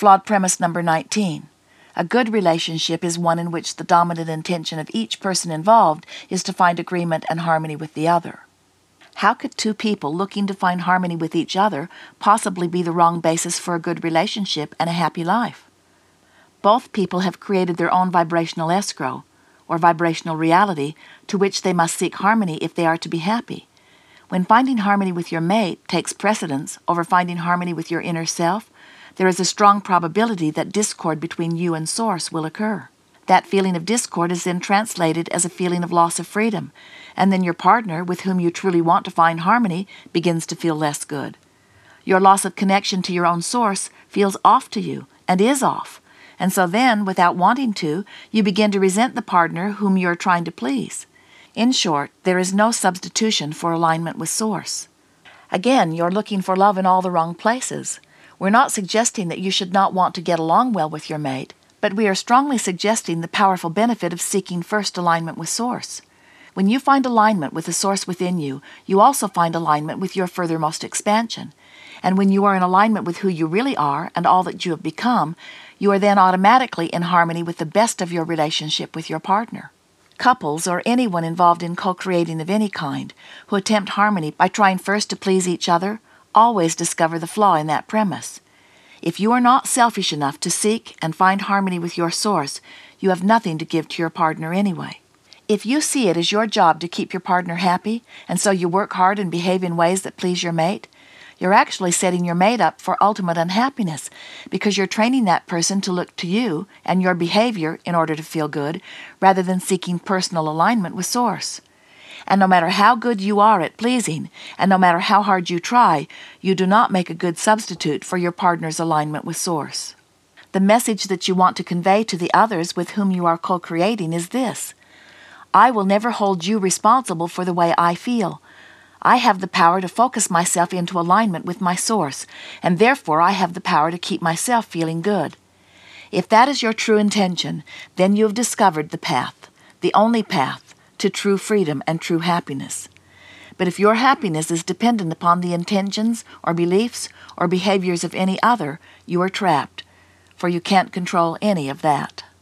Flawed premise number 19. A good relationship is one in which the dominant intention of each person involved is to find agreement and harmony with the other. How could two people looking to find harmony with each other possibly be the wrong basis for a good relationship and a happy life? Both people have created their own vibrational escrow, or vibrational reality, to which they must seek harmony if they are to be happy. When finding harmony with your mate takes precedence over finding harmony with your inner self, there is a strong probability that discord between you and Source will occur. That feeling of discord is then translated as a feeling of loss of freedom, and then your partner, with whom you truly want to find harmony, begins to feel less good. Your loss of connection to your own Source feels off to you, and is off, and so then, without wanting to, you begin to resent the partner whom you are trying to please. In short, there is no substitution for alignment with Source. Again, you're looking for love in all the wrong places. We're not suggesting that you should not want to get along well with your mate, but we are strongly suggesting the powerful benefit of seeking first alignment with Source. When you find alignment with the Source within you, you also find alignment with your furthermost expansion. And when you are in alignment with who you really are and all that you have become, you are then automatically in harmony with the best of your relationship with your partner. Couples, or anyone involved in co-creating of any kind, who attempt harmony by trying first to please each other, always discover the flaw in that premise. If you are not selfish enough to seek and find harmony with your Source, you have nothing to give to your partner anyway. If you see it as your job to keep your partner happy, and so you work hard and behave in ways that please your mate, you're actually setting your mate up for ultimate unhappiness, because you're training that person to look to you and your behavior in order to feel good, rather than seeking personal alignment with Source. And no matter how good you are at pleasing, and no matter how hard you try, you do not make a good substitute for your partner's alignment with Source. The message that you want to convey to the others with whom you are co-creating is this: I will never hold you responsible for the way I feel. I have the power to focus myself into alignment with my Source, and therefore I have the power to keep myself feeling good. If that is your true intention, then you have discovered the path, the only path, to true freedom and true happiness. But if your happiness is dependent upon the intentions or beliefs or behaviors of any other, you are trapped, for you can't control any of that.